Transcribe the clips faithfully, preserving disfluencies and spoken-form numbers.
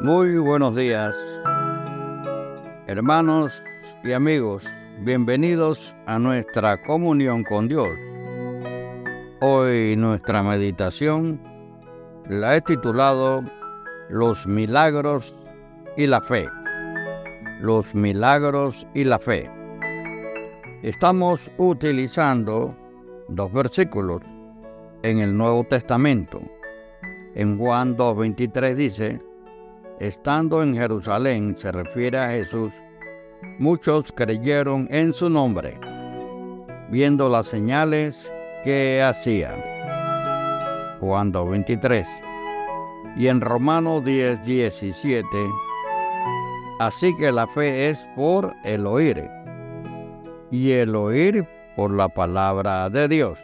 Muy buenos días, hermanos y amigos. Bienvenidos a nuestra comunión con Dios. Hoy nuestra meditación la he titulado Los milagros y la fe. Los milagros y la fe. Estamos utilizando dos versículos en el Nuevo Testamento. En Juan dos veintitrés dice: estando en Jerusalén, se refiere a Jesús, muchos creyeron en su nombre, viendo las señales que hacía. Juan dos veintitrés. Y en Romanos diez diecisiete, así que la fe es por el oír, y el oír por la palabra de Dios.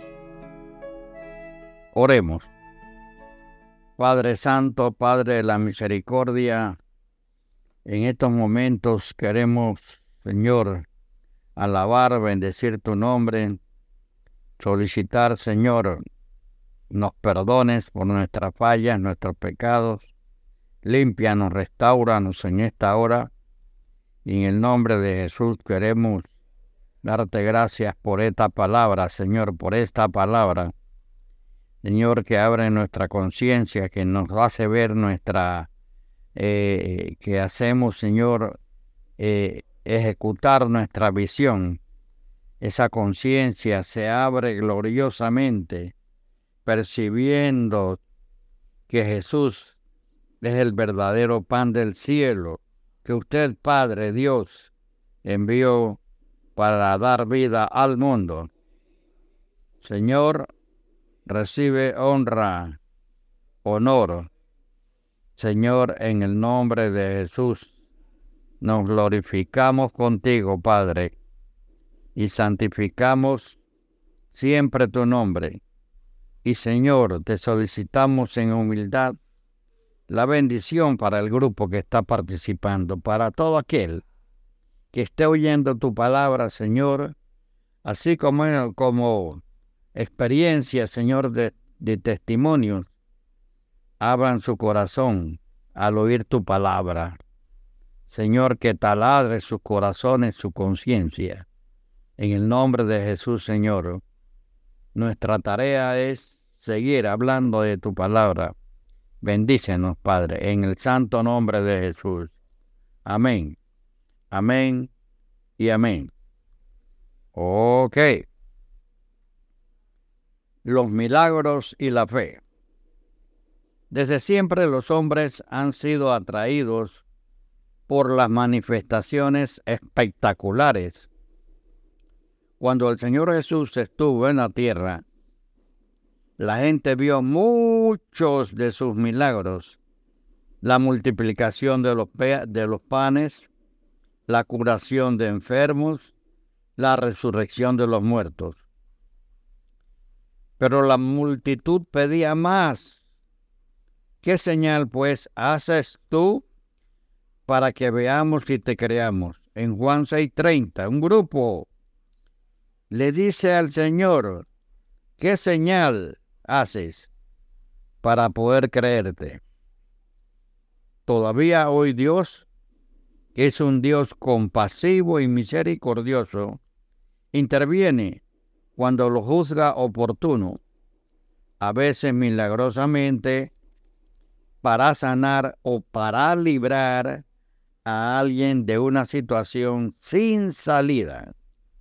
Oremos. Padre Santo, Padre de la Misericordia, en estos momentos queremos, Señor, alabar, bendecir tu nombre, solicitar, Señor, nos perdones por nuestras fallas, nuestros pecados, límpianos, restáuranos en esta hora, y en el nombre de Jesús queremos darte gracias por esta palabra, Señor, por esta palabra, Señor, que abre nuestra conciencia, que nos hace ver nuestra, eh, que hacemos, Señor, eh, ejecutar nuestra visión. Esa conciencia se abre gloriosamente, percibiendo que Jesús es el verdadero pan del cielo, que usted, Padre Dios, envió para dar vida al mundo. Señor, recibe honra, honor. Señor, en el nombre de Jesús, nos glorificamos contigo, Padre, y santificamos siempre tu nombre. Y, Señor, te solicitamos en humildad la bendición para el grupo que está participando, para todo aquel que esté oyendo tu palabra, Señor, así como, como experiencia, Señor, de, de testimonios, abran su corazón al oír tu palabra. Señor, que taladre sus corazones, su conciencia. En el nombre de Jesús, Señor, nuestra tarea es seguir hablando de tu palabra. Bendícenos, Padre, en el santo nombre de Jesús. Amén. Amén y amén. Ok. Los milagros y la fe. Desde siempre los hombres han sido atraídos por las manifestaciones espectaculares. Cuando el Señor Jesús estuvo en la tierra, la gente vio muchos de sus milagros: la multiplicación de los, pe- de los panes, la curación de enfermos, la resurrección de los muertos. Pero la multitud pedía más. ¿Qué señal, pues, haces tú para que veamos y te creamos? En Juan seis treinta, un grupo le dice al Señor: ¿qué señal haces para poder creerte? Todavía hoy Dios, que es un Dios compasivo y misericordioso, interviene cuando lo juzga oportuno, a veces milagrosamente, para sanar o para librar a alguien de una situación sin salida.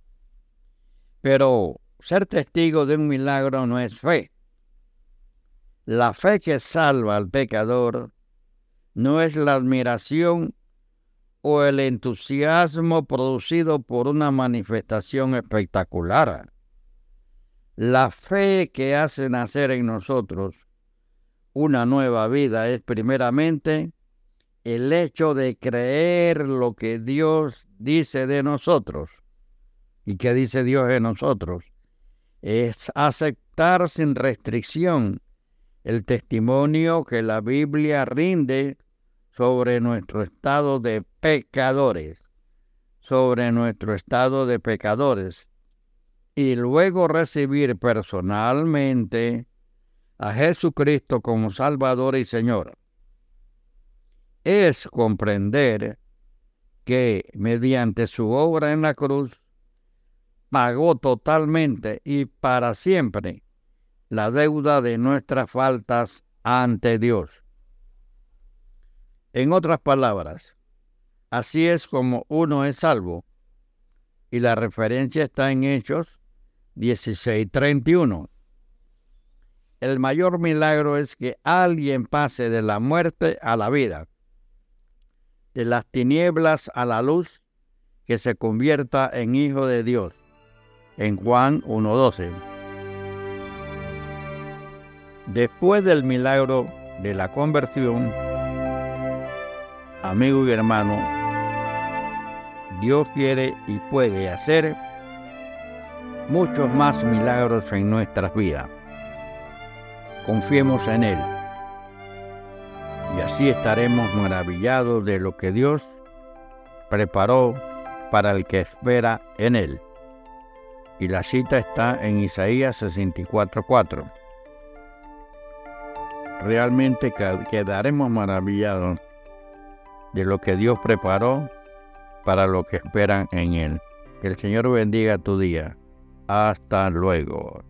Pero ser testigo de un milagro no es fe. La fe que salva al pecador no es la admiración o el entusiasmo producido por una manifestación espectacular. La fe que hace nacer en nosotros una nueva vida es primeramente el hecho de creer lo que Dios dice de nosotros. ¿Y qué dice Dios de nosotros? Es aceptar sin restricción el testimonio que la Biblia rinde sobre nuestro estado de pecadores, sobre nuestro estado de pecadores, y luego recibir personalmente a Jesucristo como Salvador y Señor. es comprender que mediante su obra en la cruz pagó totalmente y para siempre la deuda de nuestras faltas ante Dios. En otras palabras, así es como uno es salvo. Y la referencia está en Hechos dieciséis treinta y uno. El mayor milagro es que alguien pase de la muerte a la vida, de las tinieblas a la luz, que se convierta en hijo de Dios. En Juan uno doce. Después del milagro de la conversión, amigo y hermano, Dios quiere y puede hacer muchos más milagros en nuestras vidas. Confiemos en Él y así estaremos maravillados de lo que Dios preparó para el que espera en Él. Y la cita está en Isaías sesenta y cuatro cuatro. Realmente quedaremos maravillados de lo que Dios preparó para los que esperan en Él. Que el Señor bendiga tu día. Hasta luego.